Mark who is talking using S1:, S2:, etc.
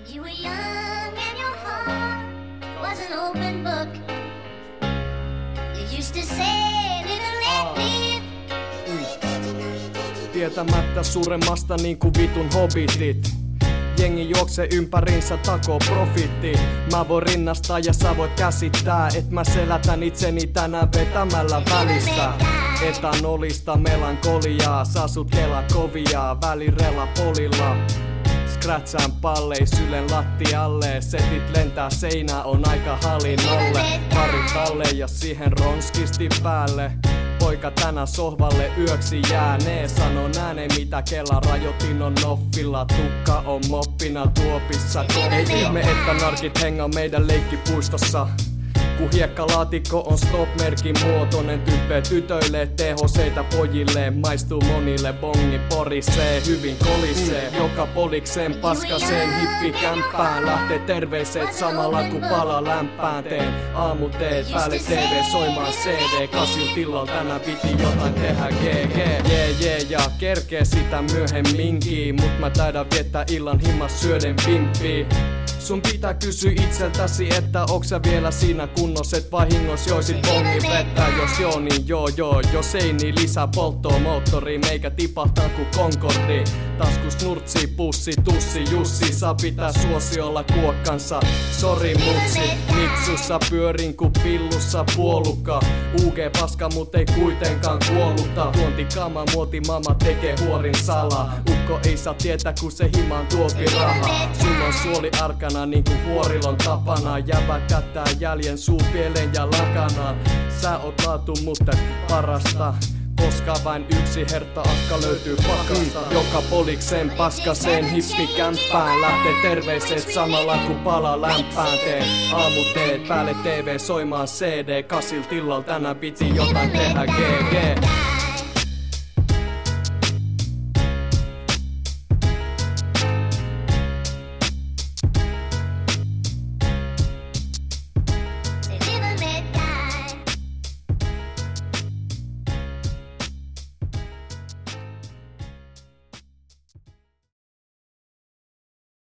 S1: You were young and your heart was an open book. You used to say, live and let live.
S2: Tietämättä suremmasta niinku vitun hobbitit. Jengi juoksee ympäriinsä takoo profitti. Mä voin rinnastaa ja sä voit käsittää, et mä selätän itseni tänään vetämällä välistä. Etanolista melankoliaa, sä sut kela koviaa, välirellä polilla. Scratchaan pallei sylen lattialle, setit lentää seinää, on aika halinalle. Pari talle ja siihen ronskisti päälle. Poika tänä sohvalle yöksi jäänee, sanon ääneen mitä kela rajoitin on noffilla. Tukka on moppina tuopissa koppia. Ei ihme että narkit hengaa meidän leikkipuistossa. Kun hiekkalaatikko on stop-merkin muotoinen, typpe tytöille, THC:tä pojille, maistuu monille, bongi porisee, hyvin kolisee. Joka polikseen paskaseen hippikämppään, lähtee terveiset samalla kun pala lämpään. Teen aamuteet, päälle TV soimaan CD, kasil tilalla tänään piti jotain tehdä GG. Ja kerkee sitä myöhemminkin, mut mä taidan viettää illan himmas syöden pimppiin. Sun pitää kysyä itseltäsi, että onks sä vielä siinä kunnossa, et vahingos joisit bongin vettä. Jos joo, niin joo, jos ei, niin lisää polttoa moottoriin, meikä tipahtaa ku Concordi. Taskus nurtsi, pussi, tussi, Jussi, saa pitää suosiolla kuokkansa. Sori mutsi, mitsussa pyörin ku pillussa puolukka. UG paska, mut ei kuitenkaan kuollutta. Tuontikama, muoti mama tekee huorin salaa. Ukko ei saa tietää, kun se himaan tuopi rahaa. Sulla on suoli arkana niinku huorilon tapana. Jäbä kättää jäljen suupieleen ja lakanaan. Sä oot laatu, mutta parasta. Koska vain yksi hertta akka löytyy pakasta. Joka polikseen paskaseen hippikämppään. Lähtee terveiset samalla kun pala lämpään. Teen aamuteet, päälle TV soimaan CD. Kasil tilalla tänään piti jotain tehdä GG.